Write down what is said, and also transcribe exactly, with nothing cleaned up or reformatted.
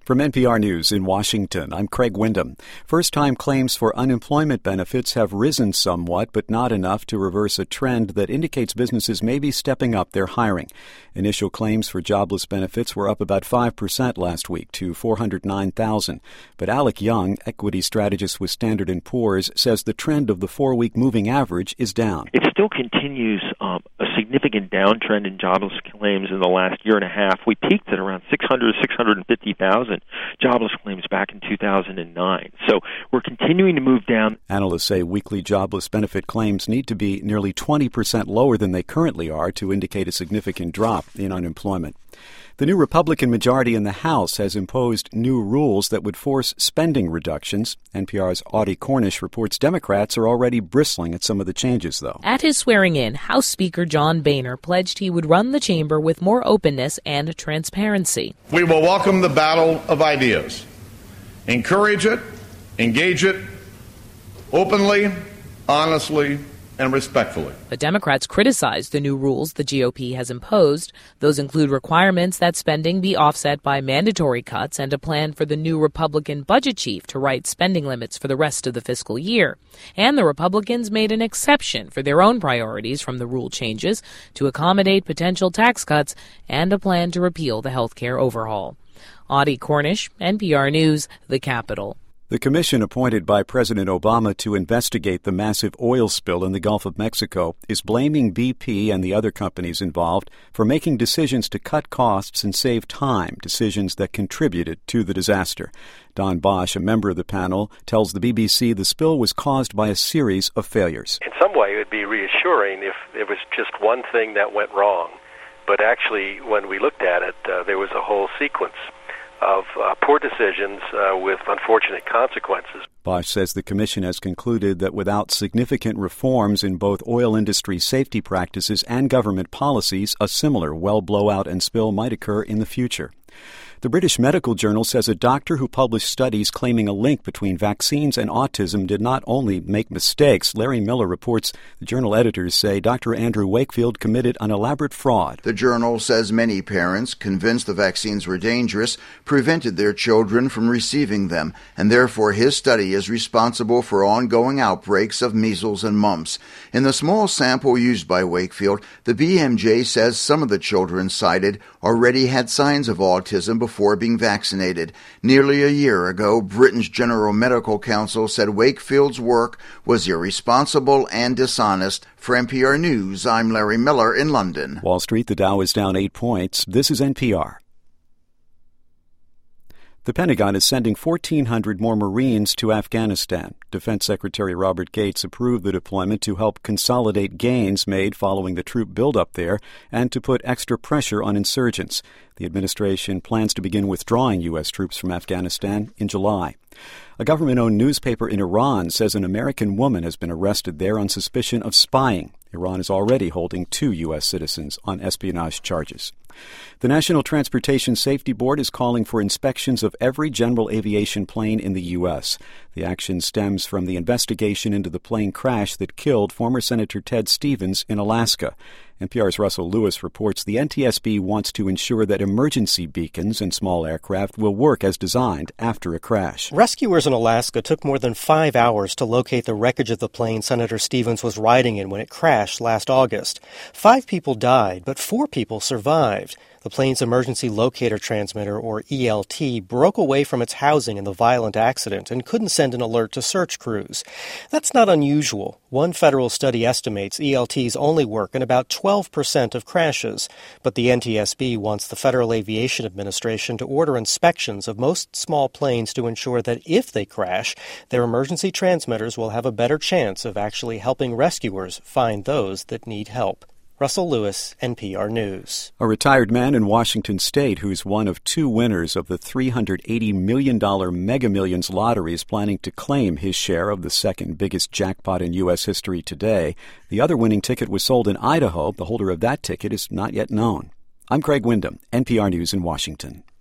From N P R News in Washington, I'm Craig Windham. First-time claims for unemployment benefits have risen somewhat, but not enough to reverse a trend that indicates businesses may be stepping up their hiring. Initial claims for jobless benefits were up about five percent last week to four hundred nine thousand. But Alec Young, equity strategist with Standard and Poor's, says the trend of the four-week moving average is down. It still continues um, a significant downtrend in jobless claims in the last year and a half. We peaked at around six hundred, six hundred fifty thousand jobless claims back in two thousand nine. So we're continuing to move down. Analysts say weekly jobless benefit claims need to be nearly twenty percent lower than they currently are to indicate a significant drop in unemployment. The new Republican majority in the House has imposed new rules that would force spending reductions. N P R's Audie Cornish reports Democrats are already bristling at some of the changes, though. At his swearing-in, House Speaker John Boehner pledged he would run the chamber with more openness and transparency. We will welcome the battle of ideas, encourage it, engage it openly, honestly, and respectfully. But Democrats criticized the new rules the G O P has imposed. Those include requirements that spending be offset by mandatory cuts and a plan for the new Republican budget chief to write spending limits for the rest of the fiscal year. And the Republicans made an exception for their own priorities from the rule changes to accommodate potential tax cuts and a plan to repeal the health care overhaul. Audie Cornish, N P R News, the Capitol. The commission appointed by President Obama to investigate the massive oil spill in the Gulf of Mexico is blaming B P and the other companies involved for making decisions to cut costs and save time, decisions that contributed to the disaster. Don Bosch, a member of the panel, tells the B B C the spill was caused by a series of failures. In some way, it would be reassuring if it was just one thing that went wrong. But actually, when we looked at it, uh, there was a whole sequence of uh, poor decisions uh, with unfortunate consequences. Bosch says the commission has concluded that without significant reforms in both oil industry safety practices and government policies, a similar well blowout and spill might occur in the future. The British Medical Journal says a doctor who published studies claiming a link between vaccines and autism did not only make mistakes. Larry Miller reports the journal editors say Doctor Andrew Wakefield committed an elaborate fraud. The journal says many parents, convinced the vaccines were dangerous, prevented their children from receiving them, and therefore his study is responsible for ongoing outbreaks of measles and mumps. In the small sample used by Wakefield, the B M J says some of the children cited already had signs of autism before being vaccinated. Nearly a year ago, Britain's General Medical Council said Wakefield's work was irresponsible and dishonest. For N P R News, I'm Larry Miller in London. Wall Street, the Dow is down eight points. This is N P R. The Pentagon is sending fourteen hundred more Marines to Afghanistan. Defense Secretary Robert Gates approved the deployment to help consolidate gains made following the troop buildup there and to put extra pressure on insurgents. The administration plans to begin withdrawing U S troops from Afghanistan in July. A government-owned newspaper in Iran says an American woman has been arrested there on suspicion of spying. Iran is already holding two U S citizens on espionage charges. The National Transportation Safety Board is calling for inspections of every general aviation plane in the U S. The action stems from the investigation into the plane crash that killed former Senator Ted Stevens in Alaska. N P R's Russell Lewis reports the N T S B wants to ensure that emergency beacons in small aircraft will work as designed after a crash. Rescuers in Alaska took more than five hours to locate the wreckage of the plane Senator Stevens was riding in when it crashed last August. Five people died, but four people survived. The plane's emergency locator transmitter, or E L T, broke away from its housing in the violent accident and couldn't send an alert to search crews. That's not unusual. One federal study estimates E L Ts only work in about twelve percent of crashes, but the N T S B wants the Federal Aviation Administration to order inspections of most small planes to ensure that if they crash, their emergency transmitters will have a better chance of actually helping rescuers find those that need help. Russell Lewis, N P R News. A retired man in Washington State who's one of two winners of the three hundred eighty million dollars Mega Millions lottery is planning to claim his share of the second biggest jackpot in U S history today. The other winning ticket was sold in Idaho. The holder of that ticket is not yet known. I'm Craig Windham, N P R News in Washington.